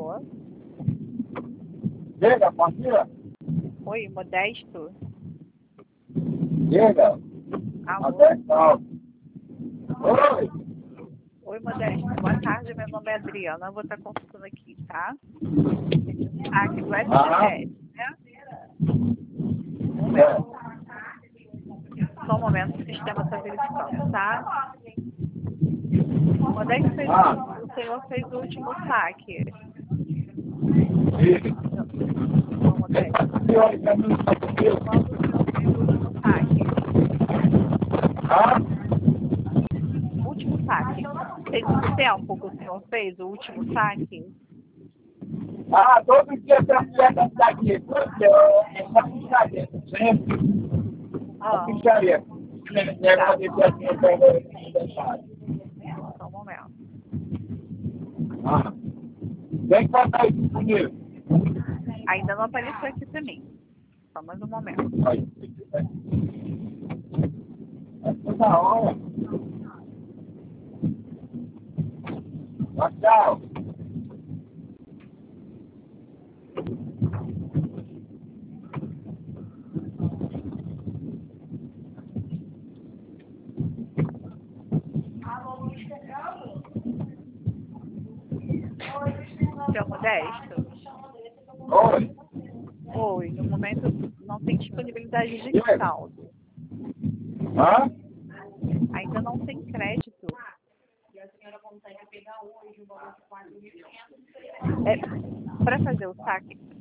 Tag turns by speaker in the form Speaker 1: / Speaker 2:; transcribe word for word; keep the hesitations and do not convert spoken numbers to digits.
Speaker 1: Alô?
Speaker 2: Diga, Marcia.
Speaker 1: Oi, Modesto?
Speaker 2: Diga.
Speaker 1: Alô?
Speaker 2: Atenção. Oi.
Speaker 1: Oi, Modesto. Boa tarde, meu nome é Adriana. Eu vou estar consultando aqui, tá? Aqui do S T S, né? Um momento. Só um momento, o sistema está verificando, tá? Modesto, fez,
Speaker 2: Ah.
Speaker 1: o senhor fez o último saque.
Speaker 2: Diga.
Speaker 1: Não, Modesto.
Speaker 2: Senhora, que é muito
Speaker 1: Quando o senhor fez o último saque?
Speaker 2: Ah?
Speaker 1: Último saque. Tem muito tempo que o senhor fez o último saque?
Speaker 2: Ah, todo dia tem uma certa daqui. Porque é uma ficharia. Sempre. Uma
Speaker 1: Ah,
Speaker 2: ficharia. Negócio de assim, eu
Speaker 1: só um momento.
Speaker 2: Ah. Tem que botar isso comigo.
Speaker 1: Ainda não apareceu aqui pra mim. Só mais um momento.
Speaker 2: Aí. É toda hora. Tchau.
Speaker 1: Seu Modesto?
Speaker 2: Oi.
Speaker 1: Oi, no momento não tem disponibilidade de saldo.
Speaker 2: Hã?
Speaker 1: Ainda não tem crédito. É, para fazer o saque,